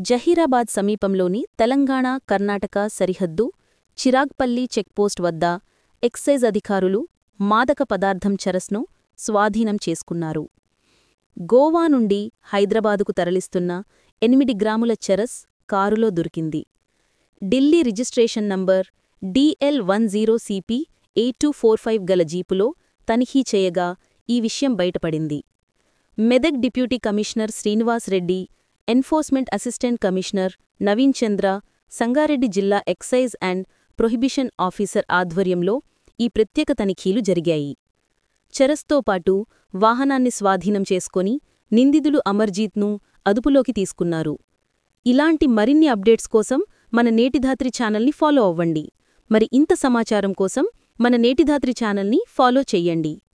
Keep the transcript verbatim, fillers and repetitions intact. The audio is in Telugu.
జహీరాబాద్ సమీపంలోని తెలంగాణ కర్ణాటక సరిహద్దు చిరాగ్పల్లి చెక్పోస్ట్ వద్ద ఎక్సైజ్ అధికారులు మాదక పదార్థం చరస్ను స్వాధీనం చేసుకున్నారు. గోవా నుండి హైదరాబాదుకు తరలిస్తున్న ఎనిమిది గ్రాముల చరస్ కారులో దొరికింది. Delhi registration number DL one zero CP eight two four five గల జీపులో తనిఖీ చేయగా ఈ విషయం బయటపడింది. Medak deputy commissioner Srinivas Reddy, enforcement assistant commissioner Naveen Chandra, Sangareddy జిల్లా ఎక్సైజ్ అండ్ ప్రొహిబిషన్ ఆఫీసర్ ఆధ్వర్యంలో ఈ ప్రత్యేక తనిఖీలు జరిగాయి. చరస్తో పాటు వాహనాన్ని స్వాధీనం చేసుకొని నిందితులు అమర్జీత్ను అదుపులోకి తీసుకున్నారు. ఇలాంటి మరిన్ని అప్డేట్స్ కోసం మన నేటిధాత్రి ఛానల్ని ఫాలో అవ్వండి. మరి ఇంత సమాచారం కోసం మన నేటిధాత్రి ఛానల్ని ఫాలో చెయ్యండి.